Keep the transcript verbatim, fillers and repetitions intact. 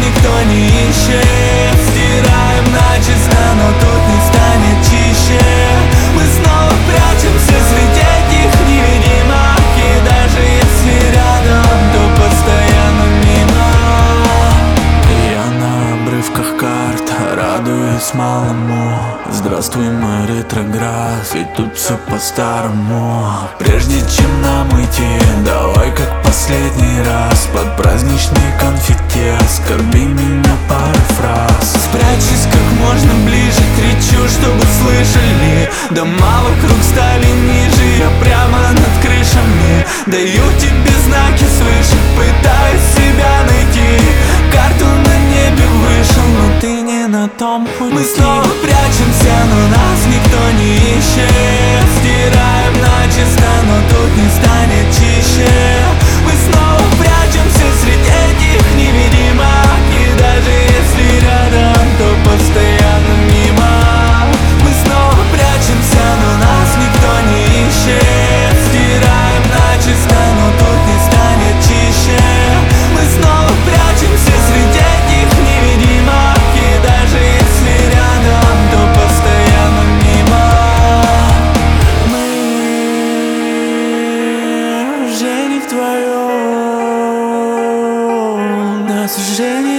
никто не ищет. Стираем начисто, но тут не станет чище. Мы снова прячемся среди этих невидимок, и даже если рядом, то постоянно мимо. Я на обрывках карт, радуюсь малому. Здравствуй, мой ретроград, ведь тут все по-старому. Прежде чем нам уйти, давай как последний раз под праздничный конфетти оскорби меня пару фраз. Спрячься как можно ближе, кричу, чтобы слышали. Дома вокруг стали ниже, я прямо над крышами. Даю тебе знаки свыше, пытаюсь себя найти. Карту на небе вышел, но ты не на том пути. Мы снова прячемся, но нас никто не ищет. Стираем начисто, но тут не станет чище. Мы снова прячемся среди этих невидимок, и даже если рядом, то постоянно мимо. Мы снова прячемся, но нас никто не ищет. Стираем начисто, но тут не станет чище. Мы снова прячемся среди этих невидимок, и даже если рядом, то постоянно мимо. Мы уже не вдвоем, нас уже не